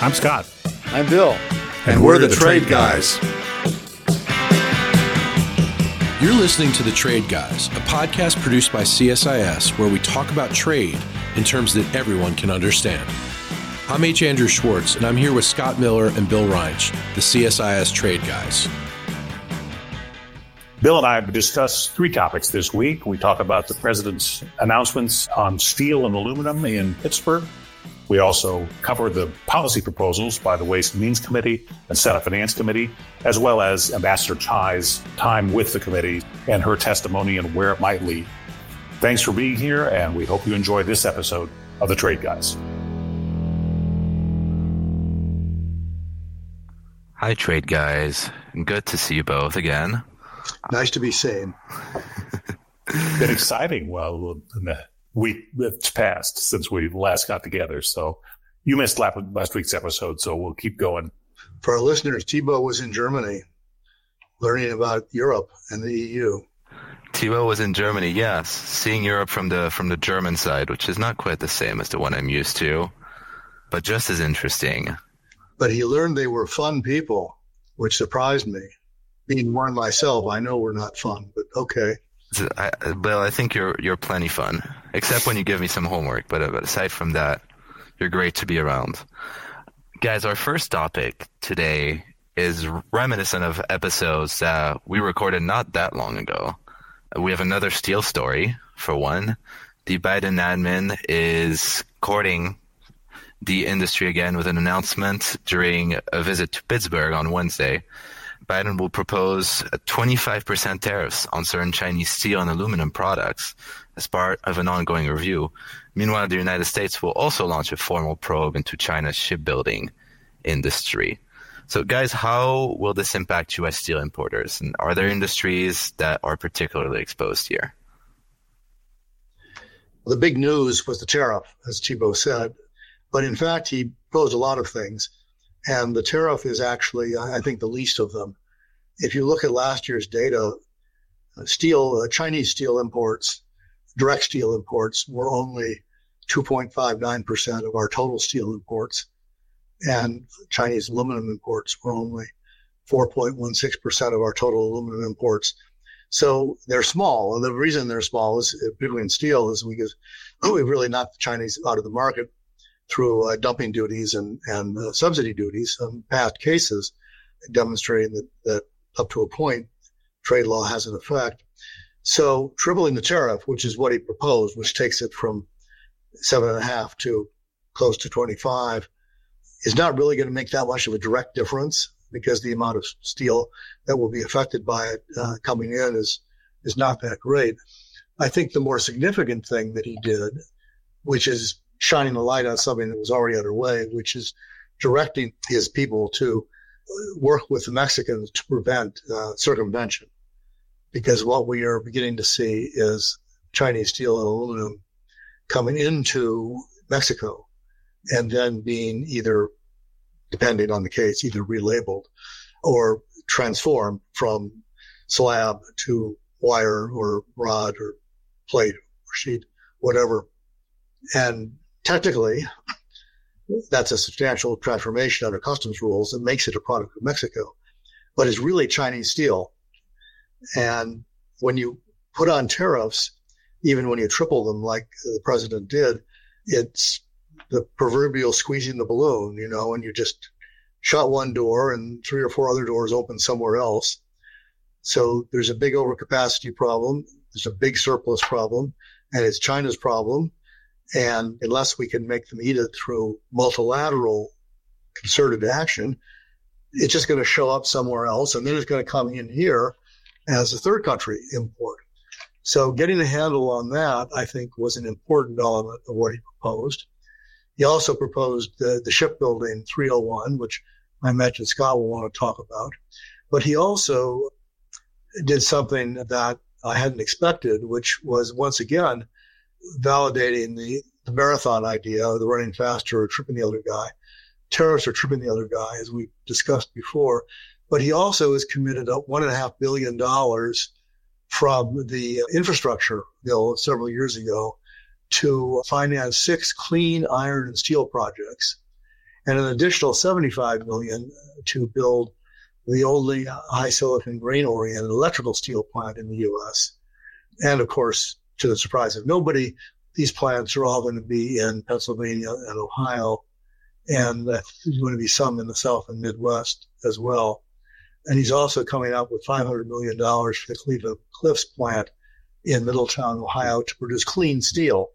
I'm Scott. I'm Bill. And we're the Trade Guys. You're listening to The Trade Guys, a podcast produced by CSIS where we talk about trade in terms that everyone can understand. I'm H. Andrew Schwartz, and I'm here with Scott Miller and Bill Reinsch, the CSIS Trade Guys. Bill and I have discussed three topics this week. We talk about the president's announcements on steel and aluminum in Pittsburgh. We also cover the policy proposals by the Ways and Means Committee and Senate Finance Committee, as well as Ambassador Chai's time with the committee and her testimony and where it might lead. Thanks for being here, and we hope you enjoy this episode of The Trade Guys. Hi, Trade Guys. Good to see you both again. Nice to be seen. Been exciting. Well, in the week that's passed since we last got together. So you missed last week's episode, so we'll keep going. For our listeners, Thibault was in Germany learning about Europe and the EU. Thibault was in Germany, yes. Seeing Europe from the German side, which is not quite the same as the one I'm used to, but just as interesting. But he learned they were fun people, which surprised me. Being one myself, I know we're not fun, but okay. Bill, I think you're plenty fun, except when you give me some homework. But aside from that, you're great to be around. Guys, our first topic today is reminiscent of episodes that we recorded not that long ago. We have another steel story, for one. The Biden admin is courting the industry again with an announcement during a visit to Pittsburgh on Wednesday. Biden will propose 25% tariffs on certain Chinese steel and aluminum products as part of an ongoing review. Meanwhile, the United States will also launch a formal probe into China's shipbuilding industry. So, guys, how will this impact U.S. steel importers? And are there industries that are particularly exposed here? The big news was the tariff, as Thibault said. But in fact, he proposed a lot of things. And the tariff is actually, I think, the least of them. If you look at last year's data, Chinese steel imports, direct steel imports, were only 2.59% of our total steel imports. And Chinese aluminum imports were only 4.16% of our total aluminum imports. So they're small. And the reason they're small is, particularly in steel, is because we've really knocked the Chinese out of the market through dumping duties and subsidy duties in past cases, demonstrating that up to a point, trade law has an effect. So tripling the tariff, which is what he proposed, which takes it from 7.5 to close to 25, is not really going to make that much of a direct difference because the amount of steel that will be affected by it coming in is not that great. I think the more significant thing that he did, which is shining a light on something that was already underway, which is directing his people to work with the Mexicans to prevent circumvention. Because what we are beginning to see is Chinese steel and aluminum coming into Mexico and then being either, depending on the case, either relabeled or transformed from slab to wire or rod or plate or sheet, whatever. And technically, that's a substantial transformation under customs rules that makes it a product of Mexico, but it's really Chinese steel. And when you put on tariffs, even when you triple them like the president did, it's the proverbial squeezing the balloon, and you just shut one door and 3 or 4 other doors open somewhere else. So there's a big overcapacity problem. There's a big surplus problem, and it's China's problem. And unless we can make them eat it through multilateral concerted action, it's just going to show up somewhere else. And then it's going to come in here as a third country import. So getting a handle on that, I think, was an important element of what he proposed. He also proposed the shipbuilding 301, which I imagine Scott will want to talk about. But he also did something that I hadn't expected, which was, once again, validating the marathon idea of the running faster or tripping the other guy. Tariffs are tripping the other guy, as we discussed before. But he also has committed $1.5 billion from the infrastructure bill several years ago to finance 6 clean iron and steel projects. and an additional $75 million to build the only high silicon grain-oriented electrical steel plant in the U.S. And of course, to the surprise of nobody, these plants are all going to be in Pennsylvania and Ohio, and there's going to be some in the South and Midwest as well. And he's also coming out with $500 million for the Cleveland Cliffs plant in Middletown, Ohio, to produce clean steel.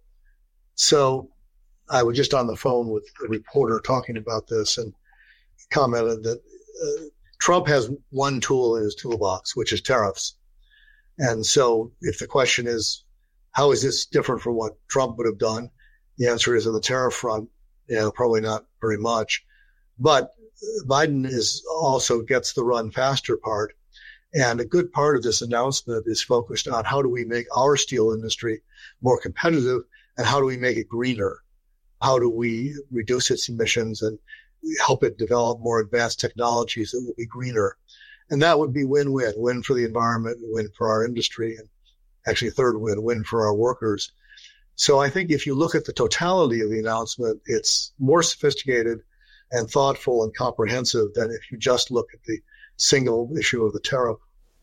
So I was just on the phone with a reporter talking about this and commented that Trump has one tool in his toolbox, which is tariffs. And so if the question is, how is this different from what Trump would have done? The answer is on the tariff front, probably not very much. But Biden also gets the run faster part. And a good part of this announcement is focused on how do we make our steel industry more competitive and how do we make it greener? How do we reduce its emissions and help it develop more advanced technologies that will be greener? And that would be win-win, win for the environment, win for our industry, and actually a third win for our workers. So I think if you look at the totality of the announcement, it's more sophisticated and thoughtful and comprehensive than if you just look at the single issue of the tariff.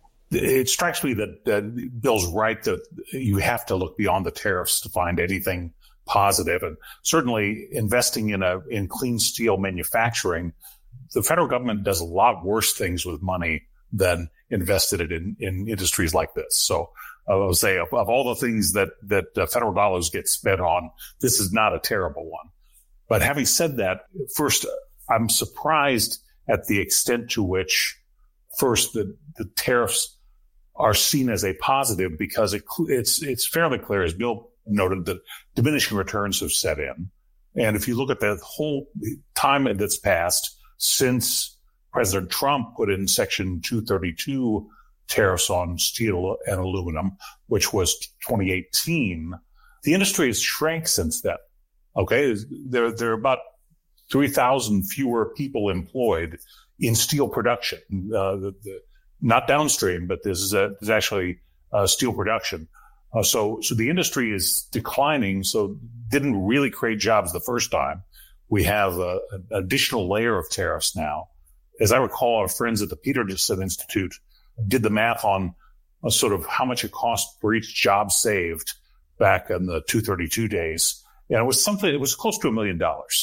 It strikes me that Bill's right that you have to look beyond the tariffs to find anything positive. And certainly investing in clean steel manufacturing, the federal government does a lot worse things with money than invested it in industries like this. So I would say of all the things that federal dollars get spent on, this is not a terrible one. But having said that, first, I'm surprised at the extent to which, first, the tariffs are seen as a positive, because it's fairly clear, as Bill noted, that diminishing returns have set in. And if you look at the whole time that's passed since President Trump put in Section 232 tariffs on steel and aluminum, which was 2018, the industry has shrank since then. Okay, there are about 3,000 fewer people employed in steel production, not downstream, but there's actually steel production. So the industry is declining, so didn't really create jobs the first time. We have an additional layer of tariffs now. As I recall, our friends at the Peterson Institute did the math on sort of how much it cost for each job saved back in the 232 days. And it was close to $1 million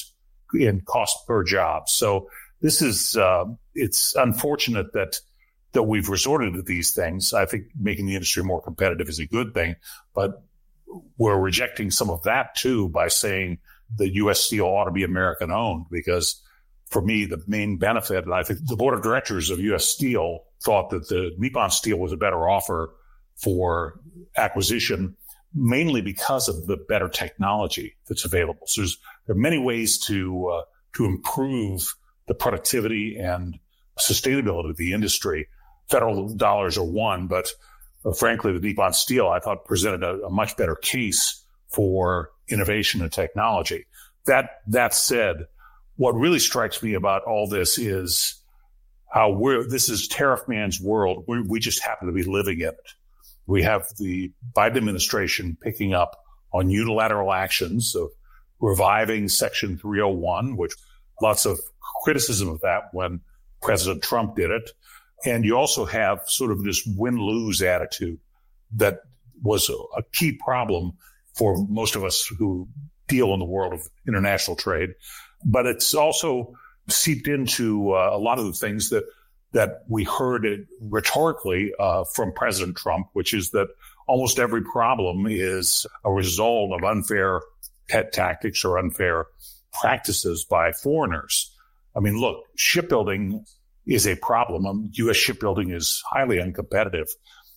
in cost per job. So this is, it's unfortunate that we've resorted to these things. I think making the industry more competitive is a good thing, but we're rejecting some of that too by saying the U.S. Steel ought to be American owned, because for me, the main benefit, and I think the board of directors of U.S. Steel thought that the Nippon Steel was a better offer for acquisition, mainly because of the better technology that's available. So there are many ways to improve the productivity and sustainability of the industry. Federal dollars are one, but frankly, the Nippon Steel, I thought, presented a much better case for innovation and technology. That said, what really strikes me about all this is how this is Tariff Man's world. We just happen to be living in it. We have the Biden administration picking up on unilateral actions of reviving Section 301, which lots of criticism of that when President Trump did it. And you also have sort of this win-lose attitude that was a key problem for most of us who deal in the world of international trade. But it's also seeped into a lot of the things that we heard rhetorically from President Trump, which is that almost every problem is a result of unfair tactics or unfair practices by foreigners. I mean, look, shipbuilding is a problem. U.S. shipbuilding is highly uncompetitive.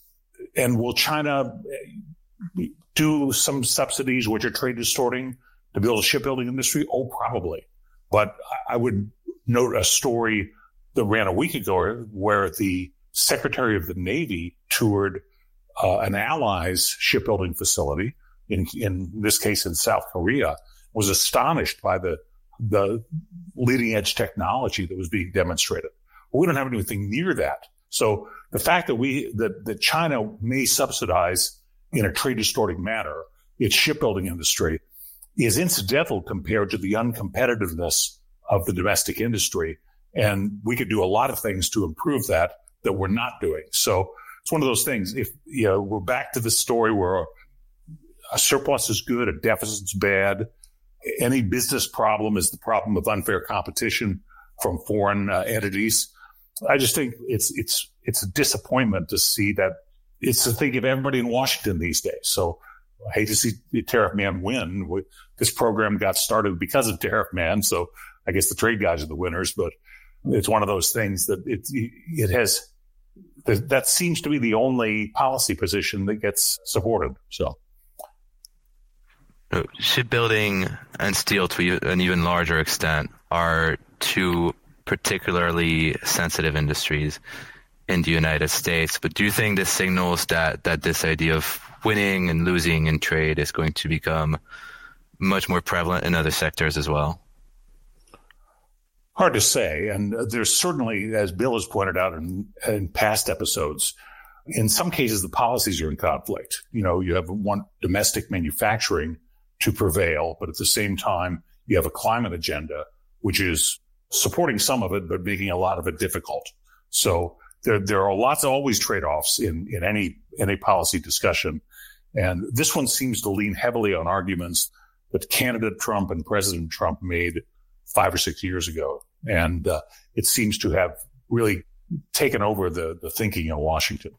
And will China do some subsidies which are trade distorting to build a shipbuilding industry? Oh, probably. But I would note a story that ran a week ago where the Secretary of the Navy toured an ally's shipbuilding facility, in this case in South Korea, was astonished by the leading edge technology that was being demonstrated. Well, we don't have anything near that. So the fact that China may subsidize in a trade distorting manner its shipbuilding industry is incidental compared to the uncompetitiveness of the domestic industry. And we could do a lot of things to improve that we're not doing. So it's one of those things. If we're back to the story where a surplus is good, a deficit's bad, any business problem is the problem of unfair competition from foreign entities. I just think it's a disappointment to see that it's the thing of everybody in Washington these days. So I hate to see the Tariff Man win. This program got started because of Tariff Man, so I guess the trade guys are the winners. But it's one of those things that that seems to be the only policy position that gets supported. So shipbuilding and steel, to an even larger extent, are two particularly sensitive industries in the United States. But do you think this signals that this idea of winning and losing in trade is going to become much more prevalent in other sectors as well? Hard to say. And there's certainly, as Bill has pointed out in past episodes, in some cases, the policies are in conflict. You want domestic manufacturing to prevail, but at the same time, you have a climate agenda, which is supporting some of it, but making a lot of it difficult. So there are always trade-offs in any policy discussion. And this one seems to lean heavily on arguments that candidate Trump and President Trump made 5 or 6 years ago. And it seems to have really taken over the thinking in Washington.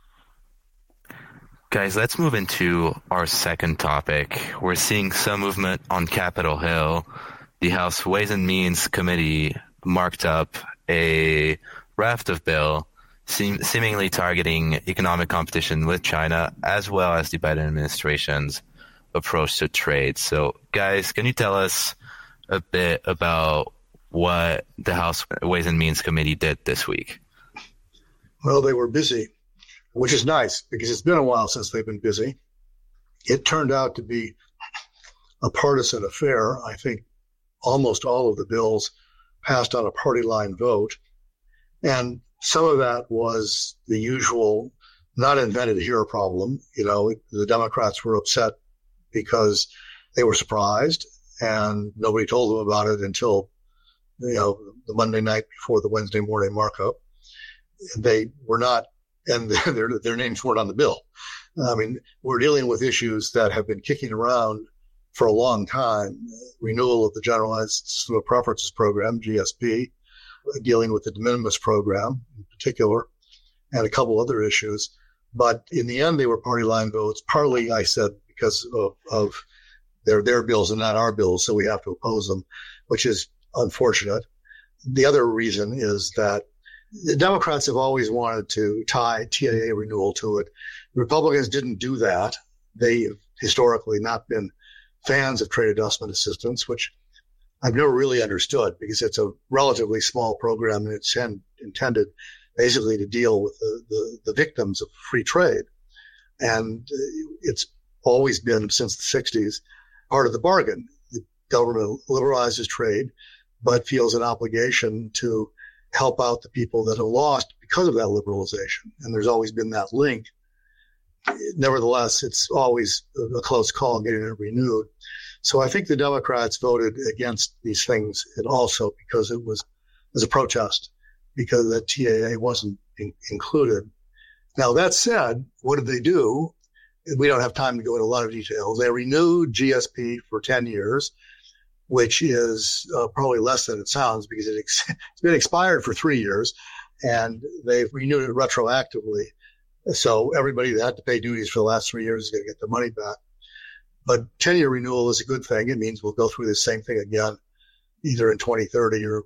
Guys, let's move into our second topic. We're seeing some movement on Capitol Hill. The House Ways and Means Committee marked up a raft of bill seemingly targeting economic competition with China, as well as the Biden administration's approach to trade. So, guys, can you tell us a bit about what the House Ways and Means Committee did this week? Well, they were busy, which is nice because it's been a while since they've been busy. It turned out to be a partisan affair. I think almost all of the bills passed on a party line vote. And some of that was the usual not invented here problem. The Democrats were upset because they were surprised and nobody told them about it until, the Monday night before the Wednesday morning markup. They were not, and their names weren't on the bill. I mean, we're dealing with issues that have been kicking around for a long time. Renewal of the Generalized System of Preferences Program, GSP, dealing with the de minimis program in particular, and a couple other issues. But in the end, they were party line votes, partly, I said, because of their bills and not our bills, so we have to oppose them, which is unfortunate. The other reason is that the Democrats have always wanted to tie TAA renewal to it. The Republicans didn't do that. They have historically not been fans of trade adjustment assistance, which I've never really understood because it's a relatively small program and it's intended basically to deal with the victims of free trade. And it's always been, since the 60s, part of the bargain. The government liberalizes trade, but feels an obligation to help out the people that have lost because of that liberalization. And there's always been that link. Nevertheless, it's always a close call getting it renewed. So I think the Democrats voted against these things, and also because it was as a protest, because the TAA wasn't included. Now, that said, what did they do? We don't have time to go into a lot of details. They renewed GSP for 10 years, which is probably less than it sounds because it's been expired for 3 years, and they've renewed it retroactively. So everybody that had to pay duties for the last 3 years is going to get their money back. But 10-year renewal is a good thing. It means we'll go through the same thing again, either in 2030 or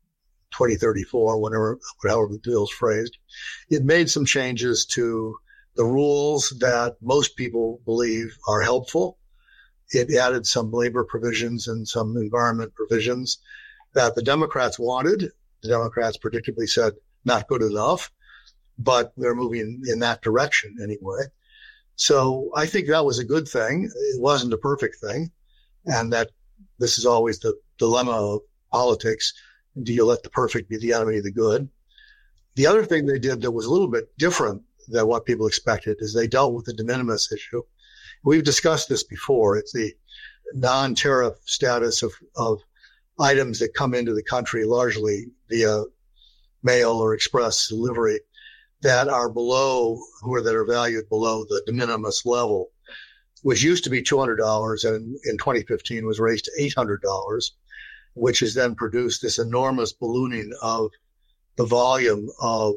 2034, however the deal is phrased. It made some changes to the rules that most people believe are helpful. It added some labor provisions and some environment provisions that the Democrats wanted. The Democrats predictably said not good enough, but they're moving in that direction anyway. So I think that was a good thing. It wasn't a perfect thing. And that this is always the dilemma of politics. Do you let the perfect be the enemy of the good? The other thing they did that was a little bit different than what people expected is they dealt with the de minimis issue. We've discussed this before. It's the non-tariff status of items that come into the country largely via mail or express delivery that are that are valued below the de minimis level, which used to be $200 and in 2015 was raised to $800, which has then produced this enormous ballooning of the volume of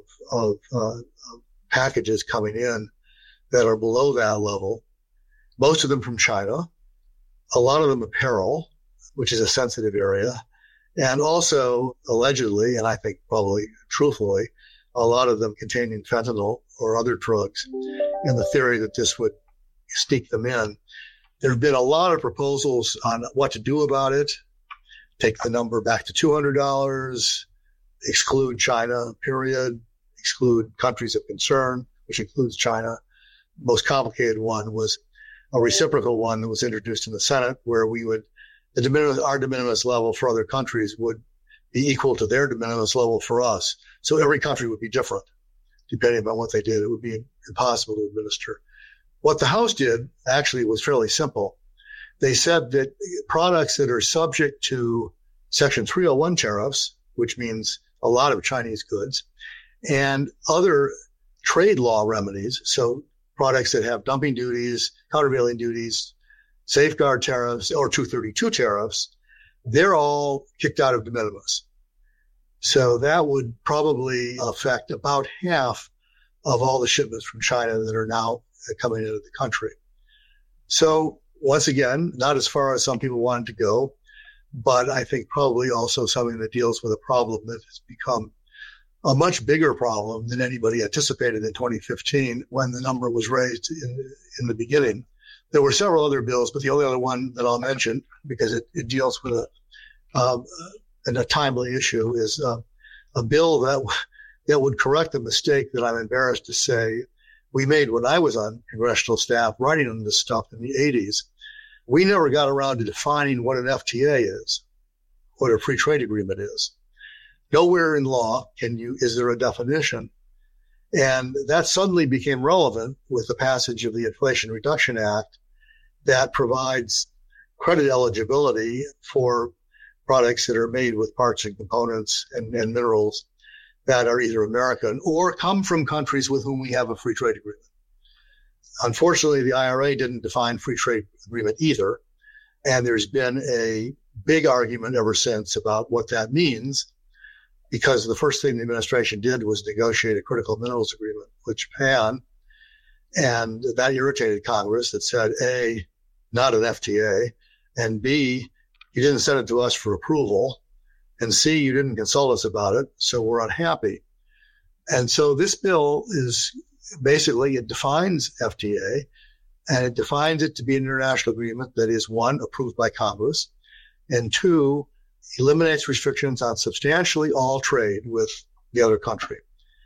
packages coming in that are below that level, most of them from China, a lot of them apparel, which is a sensitive area, and also allegedly, and I think probably truthfully, a lot of them containing fentanyl or other drugs, and the theory that this would sneak them in. There have been a lot of proposals on what to do about it. Take the number back to $200, exclude China, period, exclude countries of concern, which includes China. Most complicated one was a reciprocal one that was introduced in the Senate, where our de minimis level for other countries would be equal to their de minimis level for us. So every country would be different, depending on what they did. It would be impossible to administer. What the House did actually was fairly simple. They said that products that are subject to Section 301 tariffs, which means a lot of Chinese goods, and other trade law remedies, so products that have dumping duties, countervailing duties, safeguard tariffs, or 232 tariffs, they're all kicked out of de minimis. So that would probably affect about half of all the shipments from China that are now coming into the country. So once again, not as far as some people wanted to go, but I think probably also something that deals with a problem that has become a much bigger problem than anybody anticipated in 2015 when the number was raised in the beginning. There were several other bills, but the only other one that I'll mention, because it deals with a timely issue, is a bill that would correct a mistake that I'm embarrassed to say we made when I was on congressional staff writing on this stuff in the 80s. We never got around to defining what an FTA is, what a free trade agreement is. Nowhere in law is there a definition. And that suddenly became relevant with the passage of the Inflation Reduction Act that provides credit eligibility for products that are made with parts and components and minerals that are either American or come from countries with whom we have a free trade agreement. Unfortunately, the IRA didn't define free trade agreement either. And there's been a big argument ever since about what that means, because the first thing the administration did was negotiate a critical minerals agreement with Japan. And that irritated Congress. That said, A, not an FTA, and B, you didn't send it to us for approval, and C, you didn't consult us about it, so we're unhappy. And so this bill is basically, it defines FTA, and it defines it to be an international agreement that is, one, approved by Congress, and two, eliminates restrictions on substantially all trade with the other country.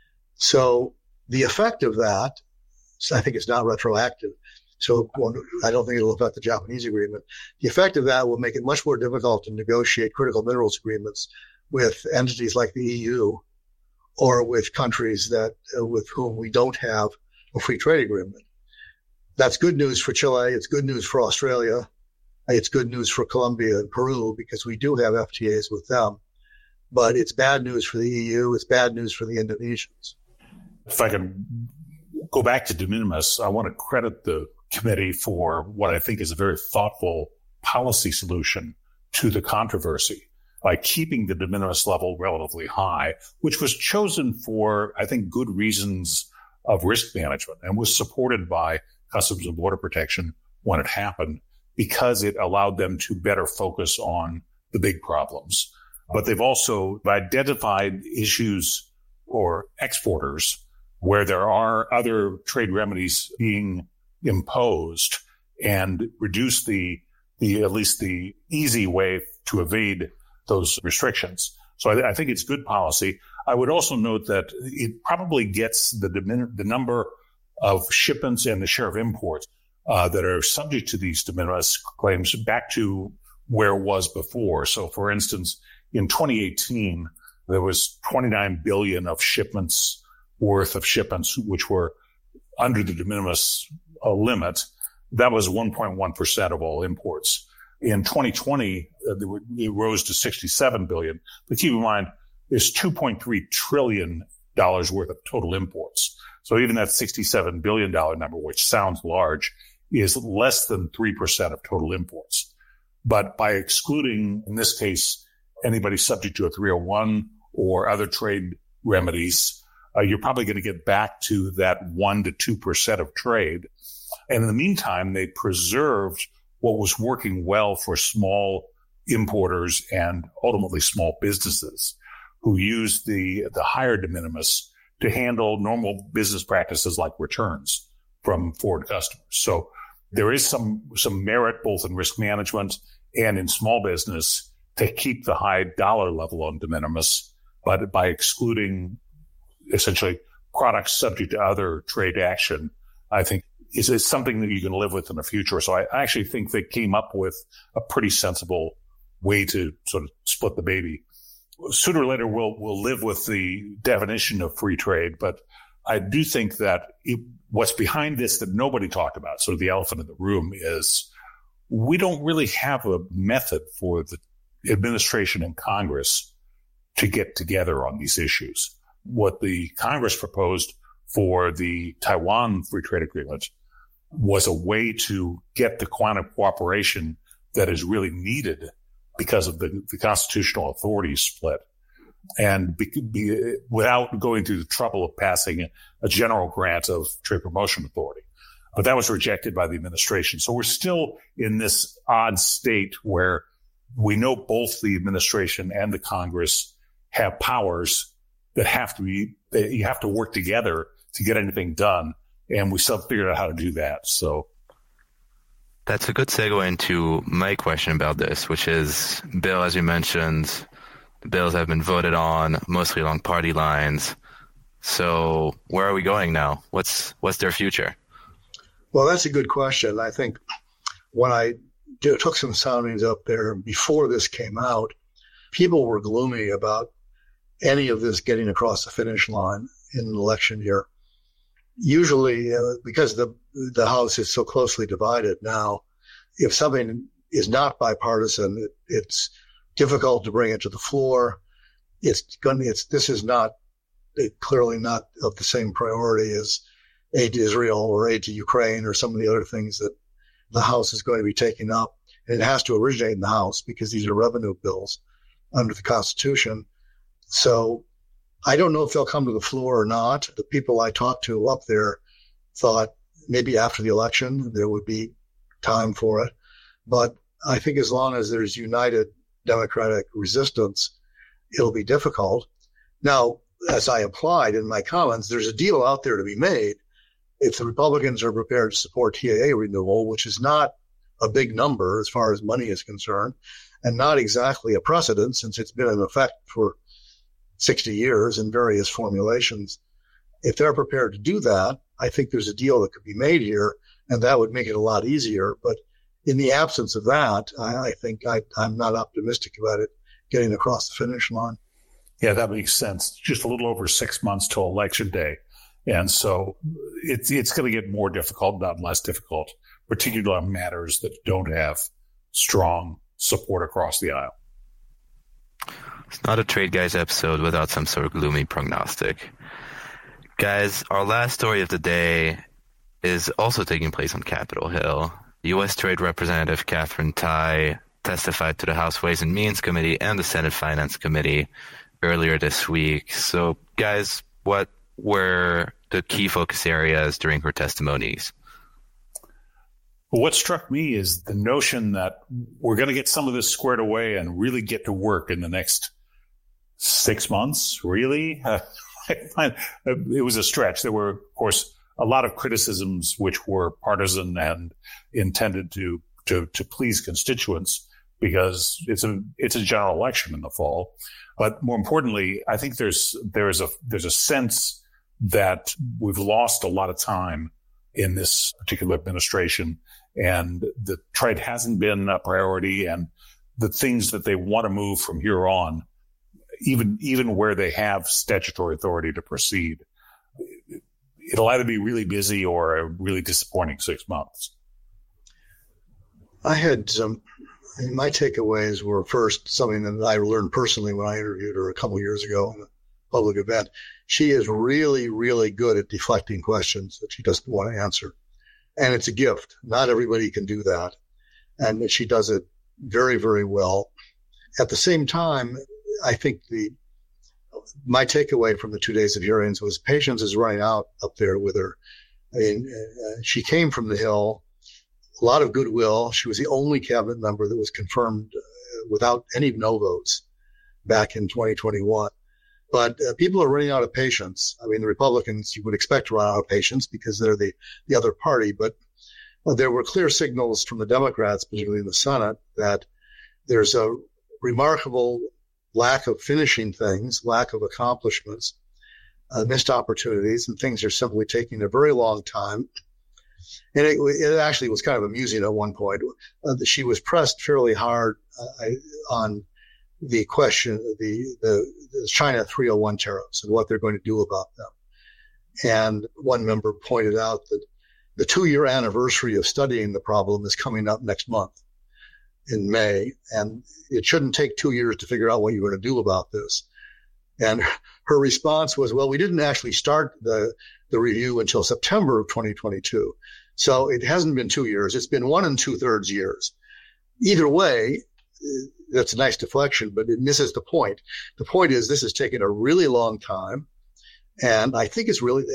So the effect of that, I think it's not retroactive, so I don't think it'll affect the Japanese agreement. The effect of that will make it much more difficult to negotiate critical minerals agreements with entities like the EU or with countries that with whom we don't have a free trade agreement. That's good news for Chile. It's good news for Australia. It's good news for Colombia and Peru because we do have FTAs with them. But it's bad news for the EU. It's bad news for the Indonesians. If I can go back to de minimis, I want to credit the committee for what I think is a very thoughtful policy solution to the controversy by keeping the de minimis level relatively high, which was chosen for, I think, good reasons of risk management and was supported by Customs and Border Protection when it happened because it allowed them to better focus on the big problems. But they've also identified issues for exporters where there are other trade remedies being imposed and reduce the at least the easy way to evade those restrictions. So I think it's good policy. I would also note that it probably gets the number of shipments and the share of imports that are subject to these de minimis claims back to where it was before. So, for instance, in 2018, there was 29 billion of shipments worth of shipments which were under the de minimis limit. That was 1.1% of all imports. In 2020, it rose to $67 billion. But keep in mind, there's $2.3 trillion worth of total imports. So even that $67 billion number, which sounds large, is less than 3% of total imports. But by excluding, in this case, anybody subject to a 301 or other trade remedies, you're probably going to get back to that 1% to 2% of trade. And in the meantime, they preserved what was working well for small importers and ultimately small businesses who used the higher de minimis to handle normal business practices like returns from foreign customers. So there is some merit both in risk management and in small business to keep the high dollar level on de minimis, but by excluding essentially products subject to other trade action, I think is something that you can live with in the future. So I actually think they came up with a pretty sensible way to sort of split the baby. Sooner or later, we'll live with the definition of free trade, but I do think that what's behind this that nobody talked about, sort of the elephant in the room, is we don't really have a method for the administration and Congress to get together on these issues. What the Congress proposed for the Taiwan Free Trade Agreement was a way to get the quantum cooperation that is really needed because of the constitutional authority split, and without going through the trouble of passing a general grant of trade promotion authority. But that was rejected by the administration. So we're still in this odd state where we know both the administration and the Congress have powers that you have to work together to get anything done. And we still figured out how to do that. So that's a good segue into my question about this, which is, Bill, as you mentioned, the bills have been voted on mostly along party lines. So where are we going now? What's their future? Well, that's a good question. I think when I took some soundings up there before this came out, people were gloomy about any of this getting across the finish line in an election year. Usually, because the House is so closely divided now, if something is not bipartisan, it's difficult to bring it to the floor. This is not clearly not of the same priority as aid to Israel or aid to Ukraine or some of the other things that the House is going to be taking up. And it has to originate in the House because these are revenue bills under the Constitution. So I don't know if they'll come to the floor or not. The people I talked to up there thought maybe after the election there would be time for it. But I think as long as there's united Democratic resistance, it'll be difficult. Now, as I implied in my comments, there's a deal out there to be made. If the Republicans are prepared to support TAA renewal, which is not a big number as far as money is concerned, and not exactly a precedent since it's been in effect for 60 years in various formulations. If they're prepared to do that, I think there's a deal that could be made here, and that would make it a lot easier. But in the absence of that, I think I'm not optimistic about it getting across the finish line. Yeah, that makes sense. Just a little over 6 months till Election Day. And so it's going to get more difficult, not less difficult, particularly on matters that don't have strong support across the aisle. It's not a Trade Guys episode without some sort of gloomy prognostic. Guys, our last story of the day is also taking place on Capitol Hill. U.S. Trade Representative Katherine Tai testified to the House Ways and Means Committee and the Senate Finance Committee earlier this week. So, guys, what were the key focus areas during her testimonies? Well, what struck me is the notion that we're going to get some of this squared away and really get to work in the next 6 months. Really? It was a stretch. There were, of course, a lot of criticisms which were partisan and intended to please constituents because it's a general election in the fall. But more importantly, I think there's a sense that we've lost a lot of time in this particular administration, and the trade hasn't been a priority, and the things that they want to move from here on, even where they have statutory authority to proceed, it'll either be really busy or a really disappointing 6 months. I had some And my takeaways were first something that I learned personally when I interviewed her a couple of years ago in a public event. She is really, really good at deflecting questions that she doesn't want to answer. And it's a gift. Not everybody can do that. And she does it very, very well. At the same time, I think my takeaway from the 2 days of hearings was patience is running out up there with her. I mean, she came from the Hill, a lot of goodwill. She was the only cabinet member that was confirmed without any no votes back in 2021. But people are running out of patience. I mean, the Republicans, you would expect to run out of patience because they're the other party. But there were clear signals from the Democrats, particularly in the Senate, that there's a remarkable lack of finishing things, lack of accomplishments, missed opportunities, and things are simply taking a very long time. And it actually was kind of amusing at one point. She was pressed fairly hard on the question, the China 301 tariffs and what they're going to do about them. And one member pointed out that the 2-year anniversary of studying the problem is coming up next month in May, and it shouldn't take 2 years to figure out what you're going to do about this. And her response was, well, we didn't actually start the review until September of 2022. So it hasn't been 2 years. It's been 1 2/3 years. Either way, that's a nice deflection, but it misses the point. The point is this has taken a really long time. And I think it's really,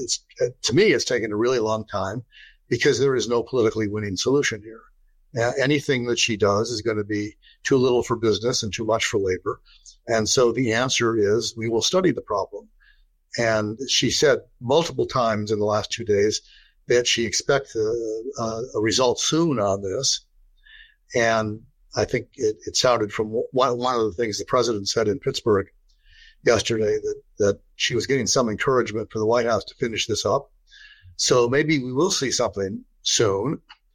to me, it's taken a really long time because there is no politically winning solution here. Anything that she does is going to be too little for business and too much for labor. And so the answer is we will study the problem. And she said multiple times in the last 2 days that she expects a result soon on this. And I think it sounded from one of the things the president said in Pittsburgh yesterday that she was getting some encouragement for the White House to finish this up. So maybe we will see something soon.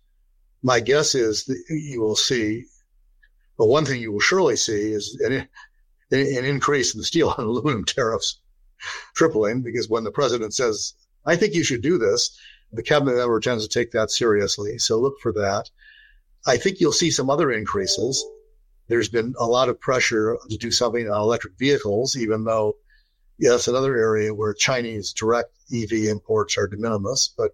My guess is that you will see, but one thing you will surely see is an increase in the steel and aluminum tariffs tripling, because when the president says, I think you should do this, the cabinet member tends to take that seriously. So look for that. I think you'll see some other increases. There's been a lot of pressure to do something on electric vehicles, even though, yes, another area where Chinese direct EV imports are de minimis, but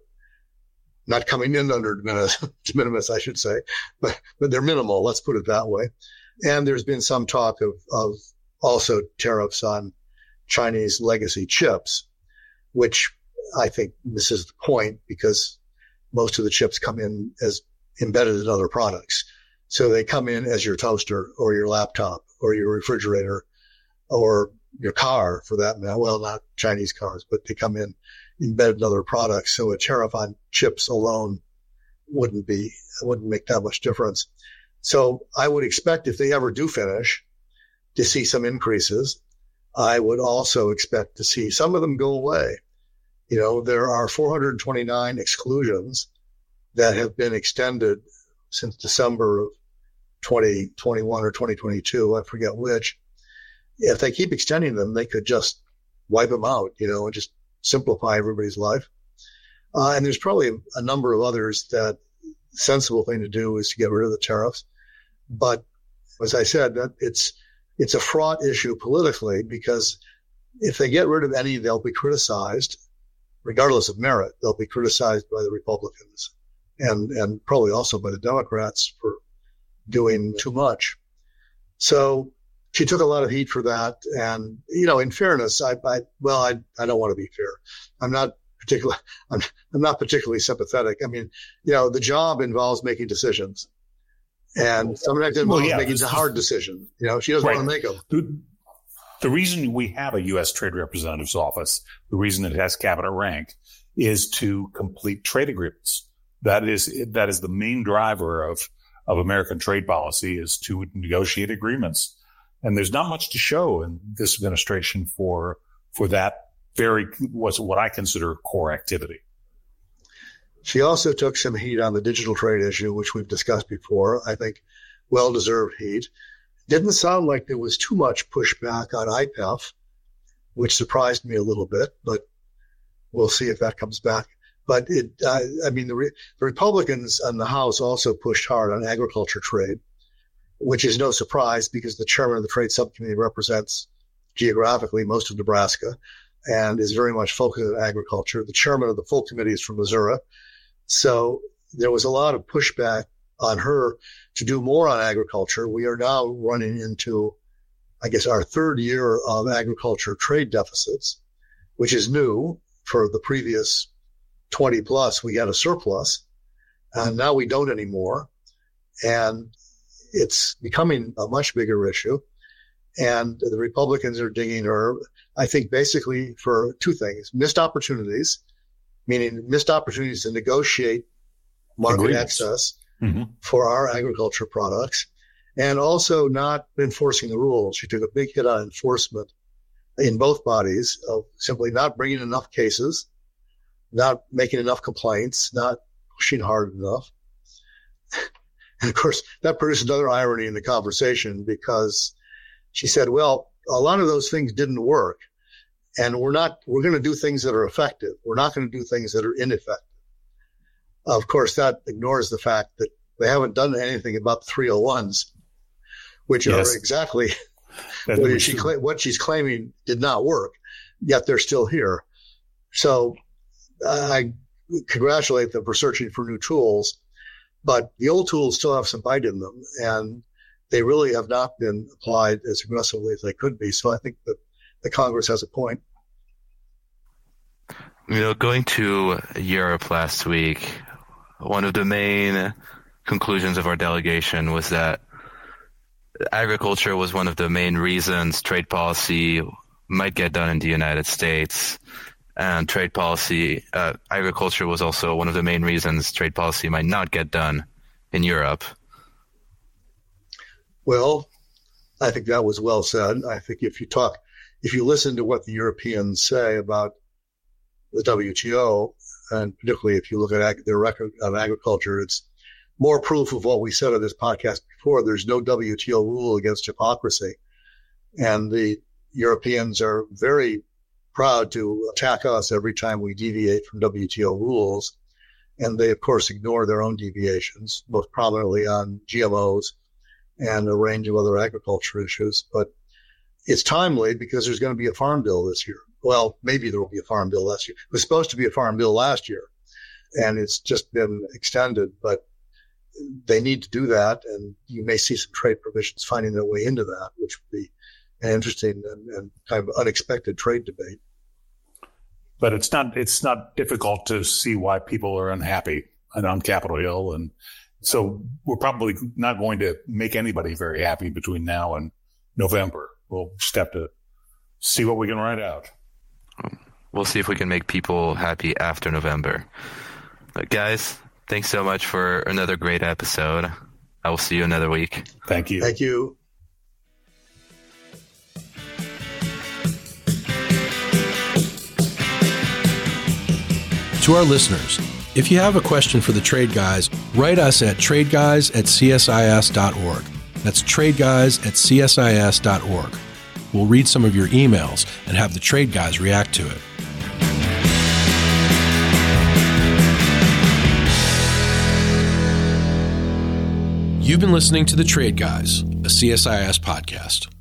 not coming in under de minimis, I should say, but they're minimal. Let's put it that way. And there's been some talk of also tariffs on Chinese legacy chips, which I think misses the point because most of the chips come in as embedded in other products. So they come in as your toaster or your laptop or your refrigerator or your car for that matter. Well, not Chinese cars, but they come in embedded in other products. So a tariff on chips alone wouldn't make that much difference. So I would expect if they ever do finish to see some increases. I would also expect to see some of them go away. You know, there are 429 exclusions that have been extended since December of 2021 or 2022. I forget which. If they keep extending them, they could just wipe them out, you know, and just simplify everybody's life. And there's probably a number of others that the sensible thing to do is to get rid of the tariffs. But as I said, that it's a fraught issue politically, because if they get rid of any, they'll be criticized, regardless of merit. They'll be criticized by the Republicans and probably also by the Democrats for doing too much. So she took a lot of heat for that. And, you know, in fairness, I don't want to be fair. I'm not particularly sympathetic. I mean, you know, the job involves making decisions. And sometimes it involves making a hard decision. You know, she doesn't want to make them. The reason we have a U.S. Trade Representative's office, the reason it has cabinet rank, is to complete trade agreements. That is the main driver of American trade policy, is to negotiate agreements. And there's not much to show in this administration for that what I consider core activity. She also took some heat on the digital trade issue, which we've discussed before. I think well-deserved heat. Didn't sound like there was too much pushback on IPEF, which surprised me a little bit, but we'll see if that comes back. But the Republicans in the House also pushed hard on agriculture trade, which is no surprise because the chairman of the trade subcommittee represents geographically most of Nebraska and is very much focused on agriculture. The chairman of the full committee is from Missouri. So there was a lot of pushback on her to do more on agriculture. We are now running into, I guess, our third year of agriculture trade deficits, which is new. For the previous 20 plus, we had a surplus, and now we don't anymore. And it's becoming a much bigger issue. And the Republicans are digging her, I think, basically for two things: missed opportunities, meaning missed opportunities to negotiate market access for our agriculture products, and also not enforcing the rules. She took a big hit on enforcement in both bodies of simply not bringing enough cases, not making enough complaints, not pushing hard enough. And of course, that produced another irony in the conversation because she said, well, a lot of those things didn't work. And we're going to do things that are effective. We're not going to do things that are ineffective. Of course, that ignores the fact that they haven't done anything about the 301s, which are exactly what she's claiming did not work, yet they're still here. So I congratulate them for searching for new tools, but the old tools still have some bite in them, and they really have not been applied as aggressively as they could be. So I think that the Congress has a point. Going to Europe last week, one of the main conclusions of our delegation was that agriculture was one of the main reasons trade policy might get done in the United States. And trade policy, agriculture was also one of the main reasons trade policy might not get done in Europe. Well, I think that was well said. I think if you listen to what the Europeans say about the WTO, and particularly if you look at their record on agriculture, it's more proof of what we said on this podcast before. There's no WTO rule against hypocrisy. And the Europeans are very proud to attack us every time we deviate from WTO rules. And they, of course, ignore their own deviations, most prominently on GMOs and a range of other agriculture issues. But it's timely because there's going to be a farm bill this year. Well, maybe there will be a farm bill last year. It was supposed to be a farm bill last year, and it's just been extended. But they need to do that, and you may see some trade provisions finding their way into that, which would be an interesting and kind of unexpected trade debate. But it's not difficult to see why people are unhappy and on Capitol Hill. And so we're probably not going to make anybody very happy between now and November. We'll just have to see what we can write out. We'll see if we can make people happy after November. Guys, thanks so much for another great episode. I will see you another week. Thank you. Thank you. To our listeners, if you have a question for the Trade Guys, write us at tradeguys@csis.org. That's tradeguys@csis.org. We'll read some of your emails and have the Trade Guys react to it. You've been listening to The Trade Guys, a CSIS podcast.